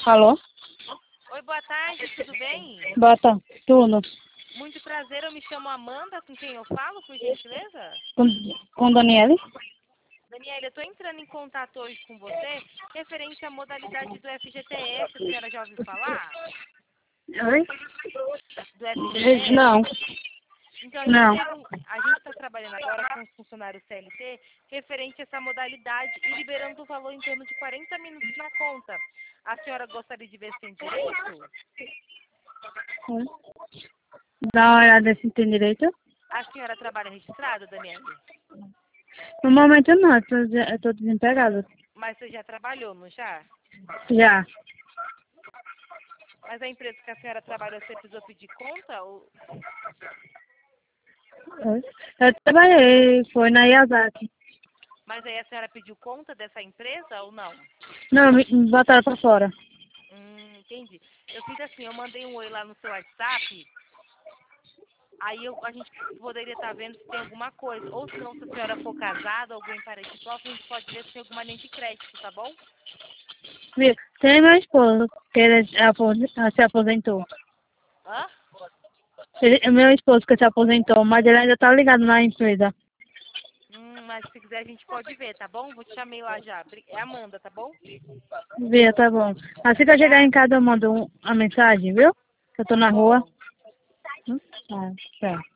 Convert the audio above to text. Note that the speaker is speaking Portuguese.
Alô? Oi, boa tarde, tudo bem? Bota tudo. Muito prazer, eu me chamo Amanda, com quem eu falo, por gentileza? Com Daniele? Daniela, eu estou entrando em contato hoje com você, referente à modalidade do FGTS, a senhora já ouviu falar? Oi? Do FGTS? Não. Então, Não. a gente está trabalhando agora com os funcionários CLT, referente a essa modalidade e liberando o valor em torno de 40 minutos na conta. A senhora gostaria de ver se tem direito? Dá uma olhada se tem direito. A senhora trabalha registrada, Daniela? No momento não, eu tô desempregada. Mas você já trabalhou, não já? Já. Mas a empresa que a senhora trabalhou, você precisou pedir conta? Ou... Eu trabalhei, foi na Yazaki. Mas aí a senhora pediu conta dessa empresa ou não? Não, me botaram pra fora. Entendi. Eu fiz assim, eu mandei um oi lá no seu WhatsApp, aí a gente poderia estar vendo se tem alguma coisa. Ou se não, se a senhora for casada, alguém parente próximo, a gente pode ver se tem alguma linha de crédito, tá bom? Viu? Tem meu esposo, que ele se aposentou. Hã? Meu esposo que se aposentou, mas ele ainda tá ligado na empresa. Mas se quiser a gente pode ver, tá bom? Vou te chamar lá já. É Amanda, tá bom? Viu, tá bom. Assim que eu chegar em Obrigada. casa eu mando uma mensagem, viu? Que eu tô na Tá rua. bom. Tá, tchau.